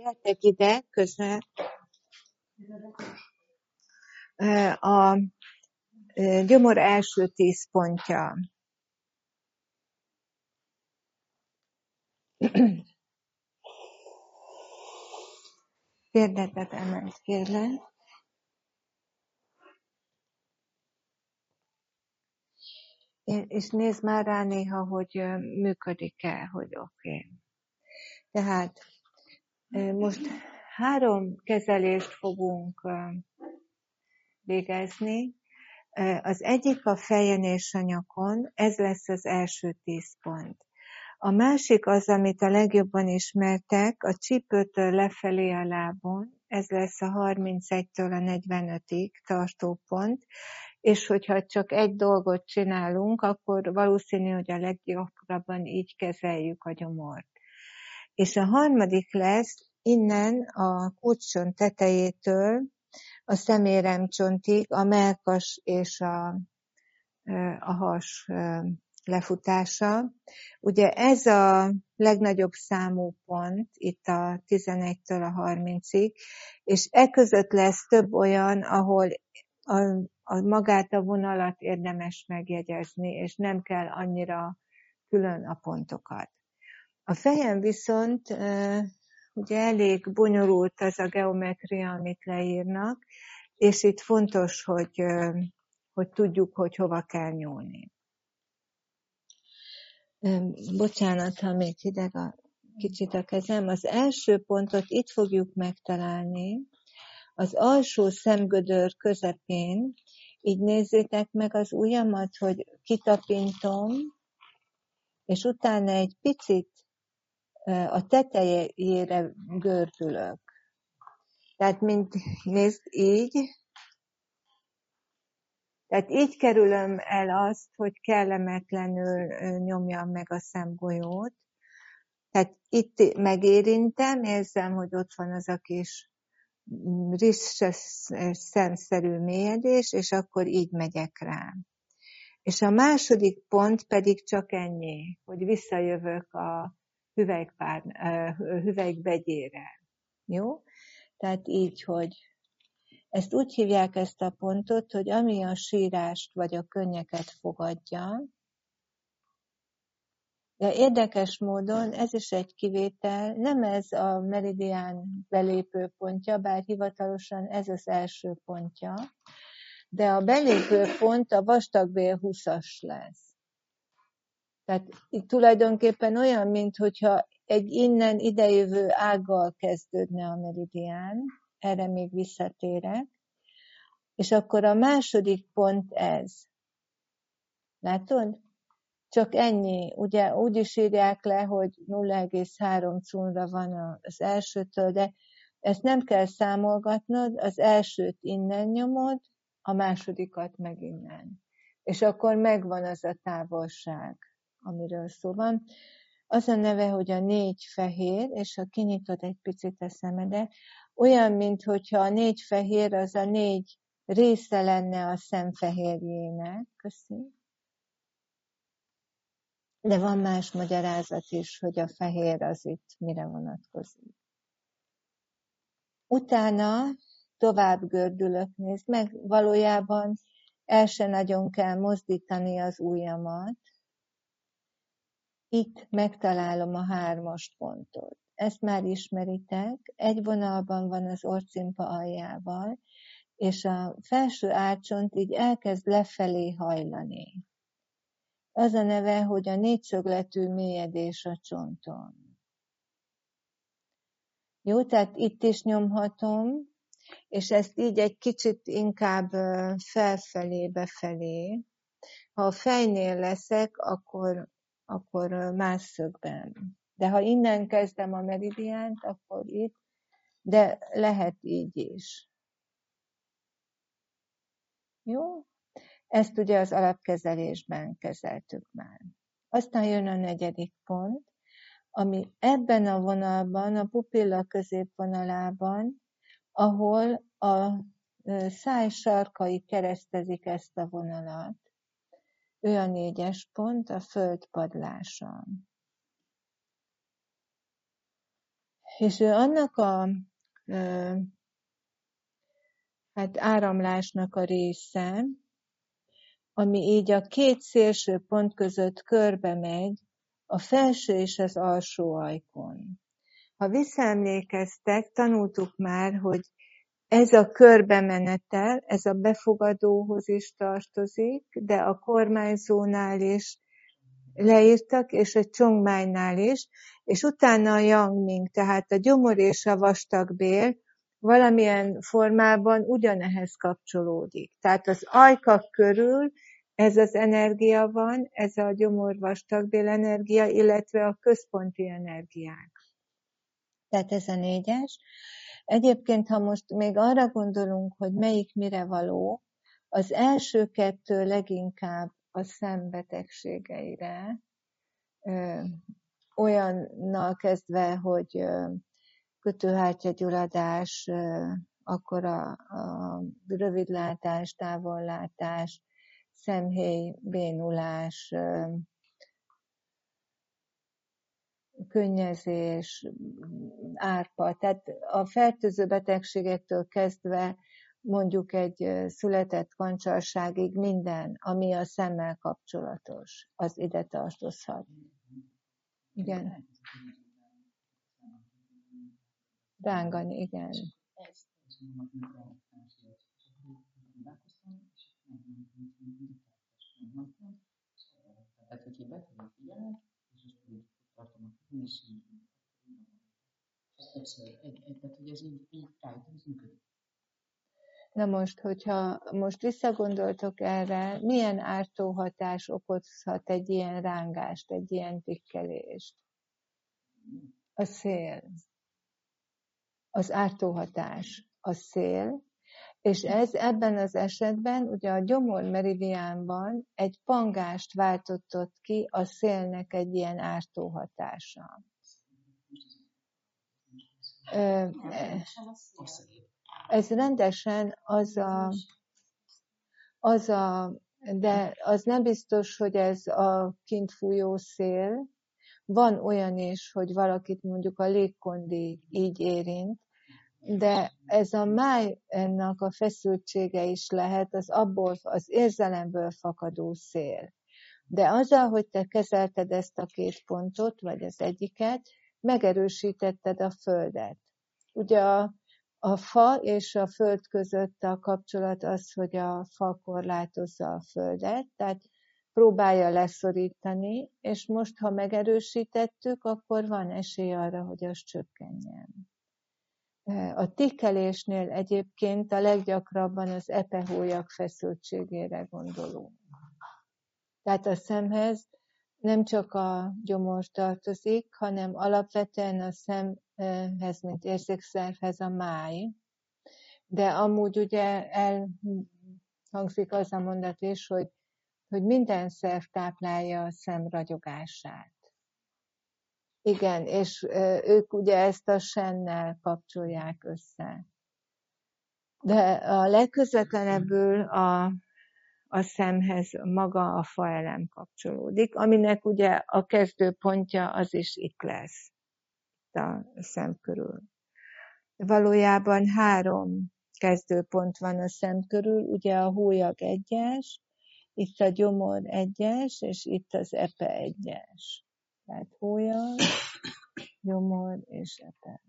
Gyertek ide, közel. A gyomor első 10 pontja. Térdetet emelt, kérlek. És nézd már rá néha, hogy működik-e, hogy oké. Tehát most 3 kezelést fogunk végezni. Az egyik a fejen és a nyakon, ez lesz az első 10 pont. A másik az, amit a legjobban ismertek, a csípőtől lefelé a lábon, ez lesz a 31-től a 45-ig tartó pont, és hogyha csak egy dolgot csinálunk, akkor valószínű, hogy a leggyakrabban így kezeljük a gyomort. És a harmadik lesz innen a kútcsont tetejétől a szeméremcsontig, a mellkas és a has lefutása. Ugye ez a legnagyobb számú pont, itt a 11-től a 30-ig, és között lesz több olyan, ahol magát a vonalat érdemes megjegyezni, és nem kell annyira külön a pontokat. A fejen viszont ugye elég bonyolult az a geometria, amit leírnak, és itt fontos, hogy tudjuk, hogy hova kell nyúlni. Bocsánat, ha még hideg kicsit a kezem. Az első pontot itt fogjuk megtalálni, az alsó szemgödör közepén. Így nézzétek meg az ujjamat, hogy kitapintom, és utána egy picit a tetejére gördülök. Tehát, nézd, így. Tehát így kerülöm el azt, hogy kellemetlenül nyomjam meg a szemgolyót. Tehát itt megérintem, érzem, hogy ott van az a kis szemszerű mélyedés, és akkor így megyek rá. És a második pont pedig csak ennyi, hogy visszajövök a hüvelykbegyére. Jó? Tehát így, hogy ezt úgy hívják ezt a pontot, hogy ami a sírást vagy a könnyeket fogadja, de érdekes módon ez is egy kivétel, nem ez a meridián belépő pontja, bár hivatalosan ez az első pontja, de a belépő pont a vastagbél 20-as lesz. Tehát itt tulajdonképpen olyan, mintha egy innen idejövő ággal kezdődne a meridián, erre még visszatérek, és akkor a második pont ez. Látod? Csak ennyi. Ugye úgy is írják le, hogy 0,3 cunra van az elsőtől, de ezt nem kell számolgatnod, az elsőt innen nyomod, a másodikat meg innen. És akkor megvan az a távolság, amiről szó van. Az a neve, hogy a 4 fehér, és ha kinyitod egy picit a szemedet, olyan, mintha a 4 fehér az a 4 része lenne a szemfehérjének. Köszi. De van más magyarázat is, hogy a fehér az itt mire vonatkozik. Utána tovább gördülök, nézd meg, valójában el se nagyon kell mozdítani az ujjamat. Itt megtalálom a 3-as pontot. Ezt már ismeritek, egy vonalban van az orcimpa aljával, és a felső árcsont így elkezd lefelé hajlani. Az a neve, hogy a négyszögletű mélyedés a csonton. Jó, tehát itt is nyomhatom, és ezt így egy kicsit inkább felfelé, befelé. Ha a fejnél leszek, akkor más szögben. De ha innen kezdem a meridiánt, akkor itt, de lehet így is. Jó? Ezt ugye az alapkezelésben kezeltük már. Aztán jön a 4. pont, ami ebben a vonalban, a pupilla középvonalában, ahol a száj sarkai keresztezik ezt a vonalat. Ő a 4. pont, a föld padlása. És annak a áramlásnak a része, ami így a két szélső pont között körbe megy, a felső és az alsó ajkon. Ha visszaemlékeztek, tanultuk már, hogy ez a körbemenetel, ez a befogadóhoz is tartozik, de a kormányzónál is leírtak, és a Csongmánynál is, és utána a Yang-Ming, tehát a gyomor és a vastagbél valamilyen formában ugyanehhez kapcsolódik. Tehát az ajkak körül ez az energia van, ez a gyomor-vastagbél energia, illetve a központi energiák. Tehát ez a 4-es. Egyébként, ha most még arra gondolunk, hogy melyik mire való, az első 2 leginkább a szembetegségeire, olyannal kezdve, hogy kötőhártyagyulladás, akkor a rövidlátás, távollátás, szemhéj, bénulás, könnyezés, árpa, tehát a fertőző betegségektől kezdve mondjuk egy született kancsarságig minden, ami a szemmel kapcsolatos, az ide tartozhat. Igen. Rángani, igen. Na most, hogyha most visszagondoltok erre, milyen ártóhatás okozhat egy ilyen rángást, egy ilyen tikkelést? A szél. Az ártóhatás. A szél. És ez ebben az esetben, ugye a gyomormeridiánban egy pangást váltott ki a szélnek egy ilyen ártóhatása. Ez rendesen de az nem biztos, hogy ez a kint fújó szél. Van olyan is, hogy valakit mondjuk a légkondi így érint, de ez a májnak a feszültsége is lehet, az abból, az érzelemből fakadó szél. De azzal, hogy te kezelted ezt a 2 pontot, vagy az egyiket, megerősítetted a földet. Ugye a fa és a föld között a kapcsolat az, hogy a fa korlátozza a földet, tehát próbálja leszorítani, és most, ha megerősítettük, akkor van esély arra, hogy az csökkenjen. A tikkelésnél egyébként a leggyakrabban az epehólyak feszültségére gondolunk. Tehát a szemhez nem csak a gyomor tartozik, hanem alapvetően a szemhez, mint érzékszervhez a máj. De amúgy ugye elhangzik az a mondat is, hogy minden szerv táplálja a szem ragyogását. Igen, és ők ugye ezt a sennel kapcsolják össze. De a legközvetlenebbül a szemhez maga a faelem kapcsolódik, aminek ugye a kezdőpontja az is itt lesz, itt a szem körül. Valójában 3 kezdőpont van a szem körül, ugye a hólyag 1-es, itt a gyomor 1-es, és itt az epe 1-es. Tehát hólyag, gyomor és epe.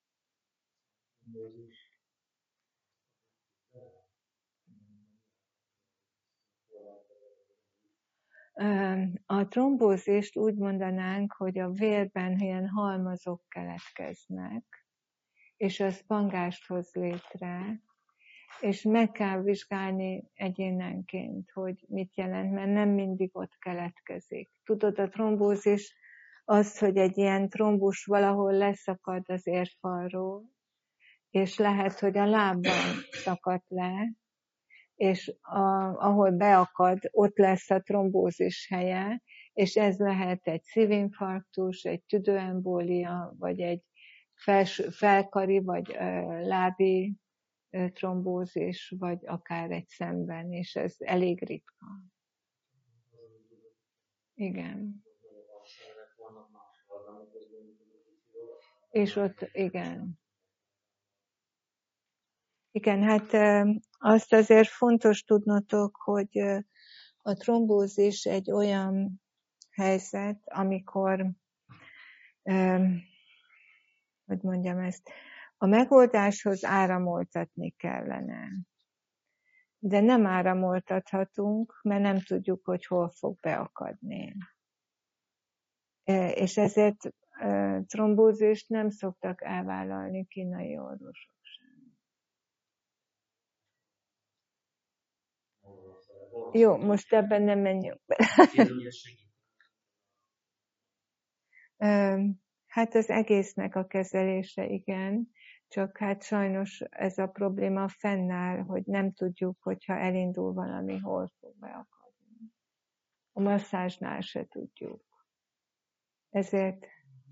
A trombózist úgy mondanánk, hogy a vérben ilyen halmazok keletkeznek, és az pangást hoz létre, és meg kell vizsgálni egyénenként, hogy mit jelent, mert nem mindig ott keletkezik. Tudod, a trombózis az, hogy egy ilyen trombus valahol leszakad az érfalról, és lehet, hogy a lábban szakadt le, és ahol beakad, ott lesz a trombózis helye, és ez lehet egy szívinfarktus, egy tüdőembólia, vagy egy felkari, vagy lábi trombózis, vagy akár egy szemben, és ez elég ritka. Igen. És ott, igen. Igen, hát azt azért fontos tudnotok, hogy a trombózis egy olyan helyzet, amikor, hogy mondjam ezt, a megoldáshoz áramoltatni kellene. De nem áramoltathatunk, mert nem tudjuk, hogy hol fog beakadni. És ezért trombózist nem szoktak elvállalni kínai orvosok sem. Jó, most ebben nem menjünk bele. Hát az egésznek a kezelése, igen, csak hát sajnos ez a probléma fennáll, hogy nem tudjuk, hogyha elindul valami, hol fog beakadni. A masszázsnál se tudjuk. Ezért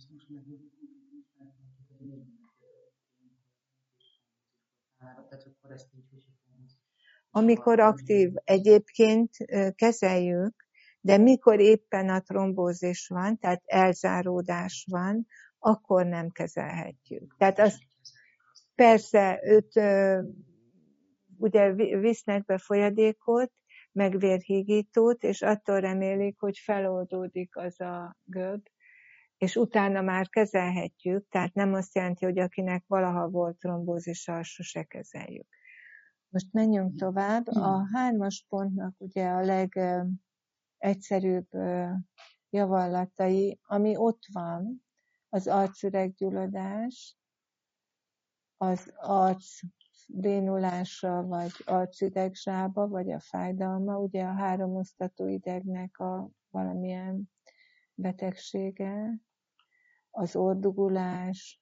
amikor aktív, egyébként kezeljük, de mikor éppen a trombózis van, tehát elzáródás van, akkor nem kezelhetjük. Tehát az persze őt ugye visznek be folyadékot, meg vérhígítót, és attól remélik, hogy feloldódik az a gömb, és utána már kezelhetjük, tehát nem azt jelenti, hogy akinek valaha volt trombózisa, sose kezeljük. Most menjünk tovább. A 3. pontnak ugye a legegyszerűbb javallatai, ami ott van, az arcüreggyulladás, az arc bénulása, vagy arcüregzsába, vagy a fájdalma, ugye a háromosztató idegnek a valamilyen betegsége, az orrdugulás,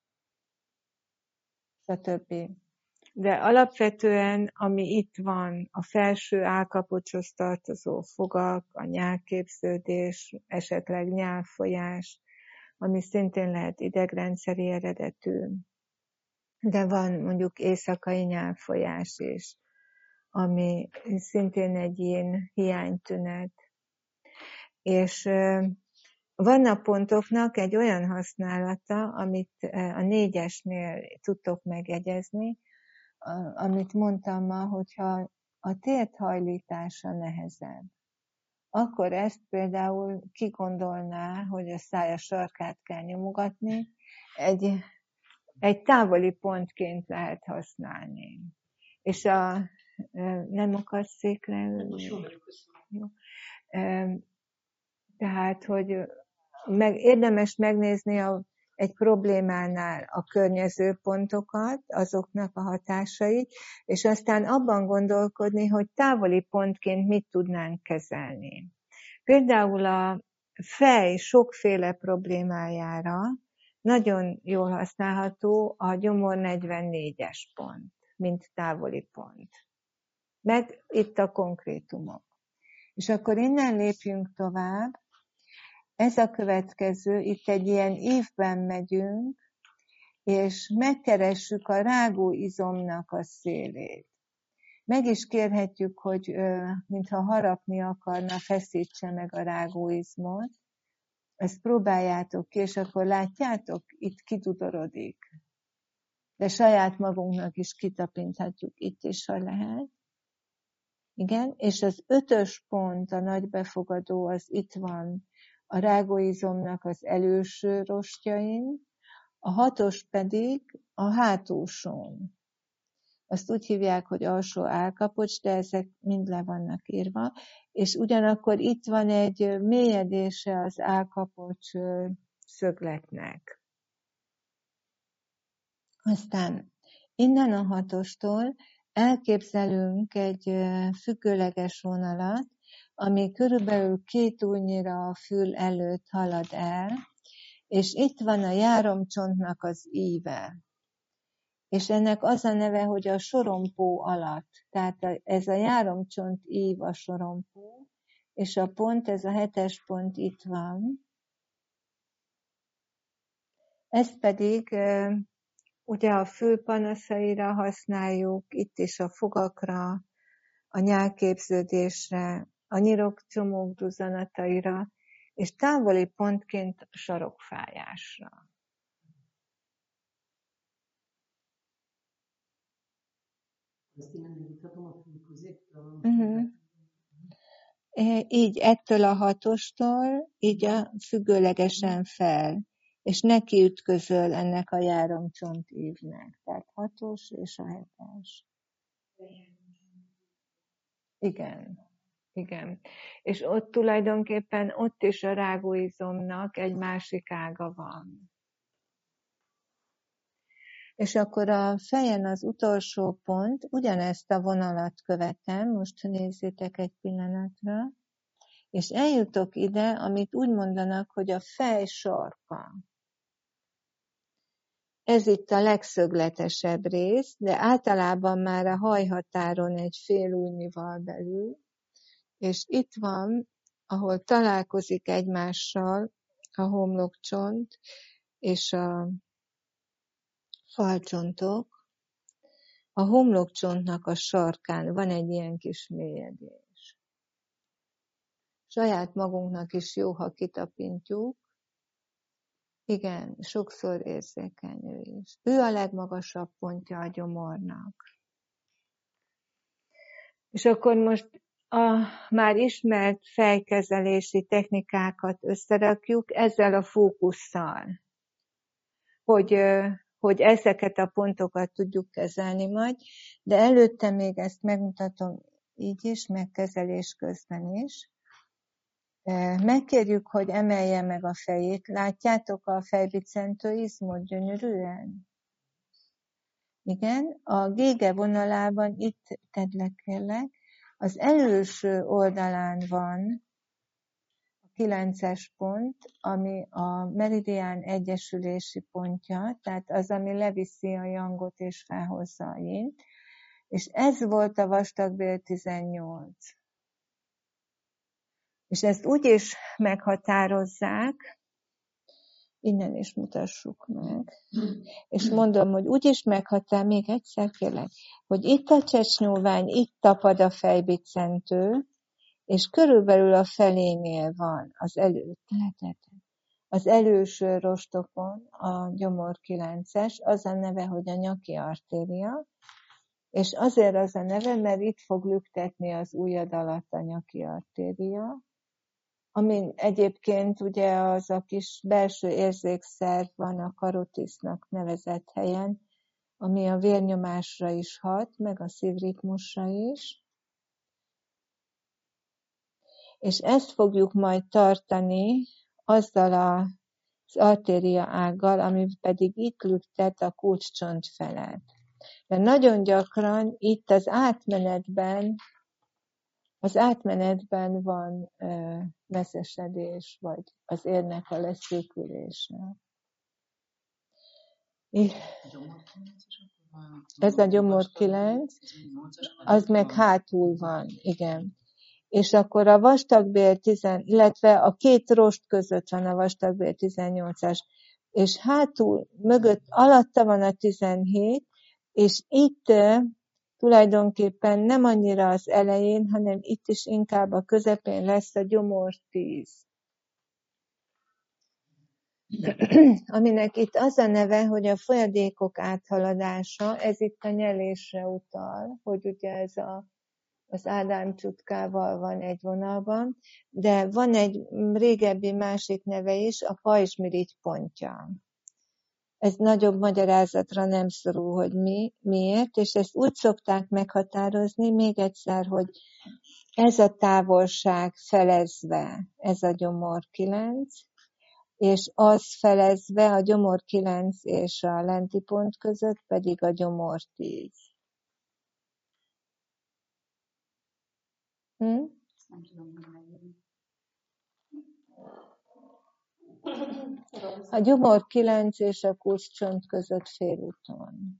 stb. De alapvetően, ami itt van, a felső állkapocshoz tartozó fogak, a nyálképződés, esetleg nyálfolyás, ami szintén lehet idegrendszeri eredetű, de van mondjuk éjszakai nyálfolyás is, ami szintén egy ilyen hiánytünet. És van a pontoknak egy olyan használata, amit a 4-esnél tudtok megjegyezni, amit mondtam ma, hogyha a tért hajlítása nehezebb, akkor ezt például kigondolná, hogy a szája sarkát kell nyomogatni, egy távoli pontként lehet használni. És nem akarsz székre ülni? Jó. Tehát, hogy érdemes megnézni egy problémánál a környező pontokat, azoknak a hatásait, és aztán abban gondolkodni, hogy távoli pontként mit tudnánk kezelni. Például a fej sokféle problémájára nagyon jól használható a gyomor 44-es pont, mint távoli pont. Meg itt a konkrétumok. És akkor innen lépjünk tovább. Ez a következő, itt egy ilyen ívben megyünk, és megkeressük a rágóizomnak a szélét. Meg is kérhetjük, hogy mintha harapni akarna, feszítse meg a rágóizmot. Ezt próbáljátok ki, és akkor látjátok, itt kidudorodik. De saját magunknak is kitapinthatjuk itt is, ha lehet. Igen, és az 5-ös pont, a nagy befogadó, az itt van a rágóizomnak az előső rostjain, a 6-os pedig a hátulsón. Azt úgy hívják, hogy alsó állkapocs, de ezek mind le vannak írva, és ugyanakkor itt van egy mélyedése az állkapocs szögletnek. Aztán innen a 6-ostól elképzelünk egy függőleges vonalat, ami körülbelül 2 ujjnyira a fül előtt halad el, és itt van a járomcsontnak az íve. És ennek az a neve, hogy a sorompó alatt. Tehát ez a járomcsont ív a sorompó, és a pont, ez a 7-es pont itt van. Ez pedig ugye a fülpanaszaira használjuk, itt is a fogakra, a nyálképződésre, a nyirokcsomók duzzanataira, és távoli pontként a sarokfájásra. Uh-huh. Így ettől a 6-ostól, így a függőlegesen fel, és neki ütközöl ennek a járomcsontívnek. Tehát 6-os és a 7-es. Igen. És ott tulajdonképpen ott is a rágóizomnak egy másik ága van. És akkor a fejen az utolsó pont, ugyanezt a vonalat követem, most nézzétek egy pillanatra, és eljutok ide, amit úgy mondanak, hogy a fej sarka. Ez itt a legszögletesebb rész, de általában már a hajhatáron egy fél ujjnyival belül, és itt van, ahol találkozik egymással a homlokcsont és a falcsontok, a homlokcsontnak a sarkán van egy ilyen kis mélyedés. Saját magunknak is jó, ha kitapintjuk. Igen, sokszor érzékeny ő is. Ő a legmagasabb pontja a gyomornak. És akkor most a már ismert fejkezelési technikákat összerakjuk ezzel a fókusszal, hogy ezeket a pontokat tudjuk kezelni majd, de előtte még ezt megmutatom így is, meg kezelés közben is. Megkérjük, hogy emelje meg a fejét. Látjátok a fejbicentőizmot gyönyörűen? Igen, a gége vonalában itt tedd le kérlek, az előső oldalán van a 9-es pont, ami a meridián egyesülési pontja, tehát az, ami leviszi a yangot és felhozza a yint, és ez volt a vastagbél 18. És ezt úgy is meghatározzák, innen is mutassuk meg, és mondom, hogy úgy is meghatározzák, még egyszer kérlek, hogy itt a csecsnyóvány, itt tapad a fejbicentő, és körülbelül a felénél van az előső rostokon a gyomor 9-es, az a neve, hogy a nyaki artéria, és azért az a neve, mert itt fog lüktetni az ujjad alatt a nyaki artéria, amin egyébként ugye az a kis belső érzékszerv van a karotisznak nevezett helyen, ami a vérnyomásra is hat, meg a szívritmusra is. És ezt fogjuk majd tartani azzal az artéria ággal, ami pedig itt lüktet a kulcscsont felett. Mert nagyon gyakran itt az átmenetben van messzesedés, vagy az érnek a leszűkülése. Ez a gyomor 9, az meg hátul van, igen. És akkor a vastagbél illetve a két rost között van a vastagbél 18-as, és hátul, mögött, alatta van a 17, és itt tulajdonképpen nem annyira az elején, hanem itt is inkább a közepén lesz a gyomor 10. Aminek itt az a neve, hogy a folyadékok áthaladása, ez itt a nyelésre utal, hogy ugye ez az Ádám csutkával van egy vonalban, de van egy régebbi másik neve is, a pajzsmirigy pontja. Ez nagyobb magyarázatra nem szorul, hogy miért, és ezt úgy szokták meghatározni, még egyszer, hogy ez a távolság felezve, ez a gyomor 9, és az felezve a gyomor 9 és a lenti pont között pedig a gyomor 10. Nem tudom, a gyomor 9 és a kulcscsont között félúton.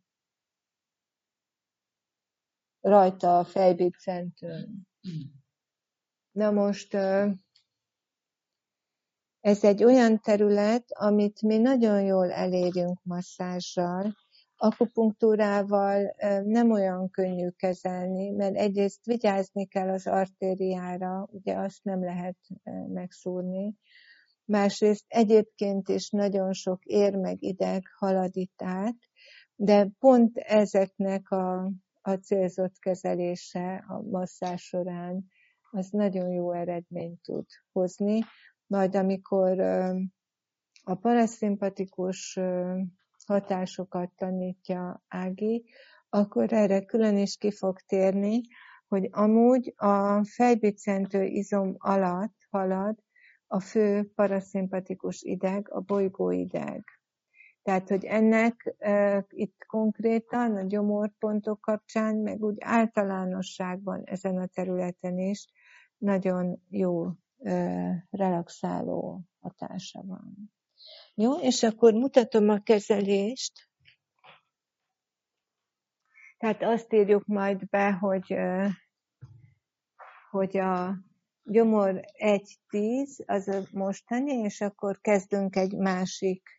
Rajta a fejbicentőn. Na most ez egy olyan terület, amit mi nagyon jól elérjünk masszázsal. Akupunktúrával nem olyan könnyű kezelni, mert egyrészt vigyázni kell az artériára, ugye azt nem lehet megszúrni. Másrészt egyébként is nagyon sok ér meg ideg halad itt át, de pont ezeknek a célzott kezelése a masszázs során, az nagyon jó eredményt tud hozni. Majd amikor a paraszimpatikus hatásokat tanítja Ági, akkor erre külön is ki fog térni, hogy amúgy a fejbicentő izom alatt halad a fő paraszimpatikus ideg, a bolygóideg. Tehát, hogy ennek itt konkrétan a gyomorpontok kapcsán, meg úgy általánosságban ezen a területen is nagyon jó relaxáló hatása van. Jó, és akkor mutatom a kezelést. Tehát azt írjuk majd be, hogy a gyomor 1-10 az a mostani, és akkor kezdünk egy másik